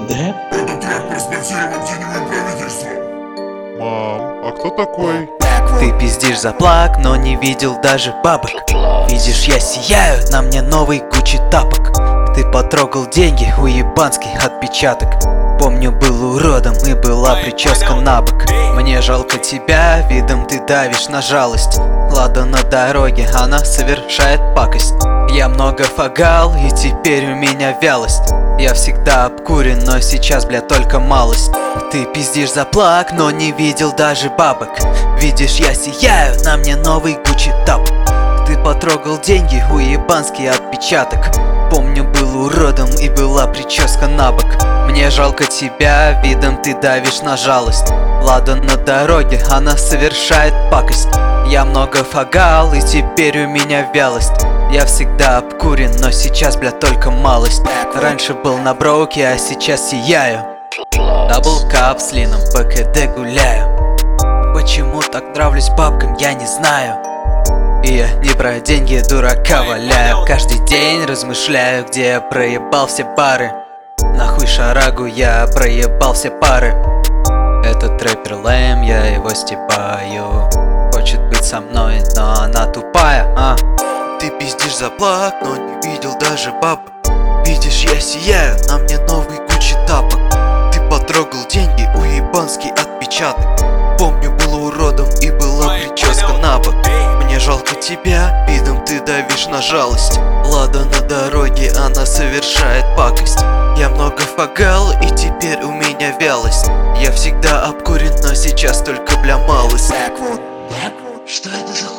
МВД? Этот трек проспонсирован теневым правительством. Мам, а кто такой? Ты пиздишь за плак, но не видел даже бабок. Видишь, я сияю, на мне новый Гуччи тапок. Ты потрогал деньги, уебанский отпечаток. Помню, был уродом и была прическа на бок. Мне жалко тебя, видом ты давишь на жалость. Лада на дороге, она совершает пакость. Я много фагал, и теперь у меня вялость. Я всегда обкурен, но сейчас, бля, только малость. Ты пиздишь за плак, но не видел даже бабок. Видишь, я сияю, на мне новый Гуччи тапок. Ты потрогал деньги, уебанский отпечаток. Помню, был уродом и была прическа на бок. Мне жалко тебя, видом ты давишь на жалость. Лада на дороге, она совершает пакость. Я много фагал, и теперь у меня вялость. Я всегда обкурен, но сейчас, бля, только малость. Раньше был на броуке, а сейчас сияю. Даблкап с лином, ПКД гуляю. Почему так нравлюсь бабкам, я не знаю. И я не про деньги дурака валяю. Каждый день размышляю, где я проебал все бары. Нахуй шарагу, я проебал все пары. Этот рэпер лэм, я его стебаю. Хочет быть со мной, но она тупая, Ты пиздишь за плак, но не видел даже бабок. Видишь, я сияю, на мне новый Гуччи тапок. Ты потрогал деньги, уебанский отпечаток. Помню, был уродом и была прическа на бок. Мне жалко тебя, видом ты давишь на жалость. Лада на дороге, она совершает пакость. Я много фагал, и теперь у меня вялость. Я всегда обкурен, но сейчас только, бля, малость. Что это за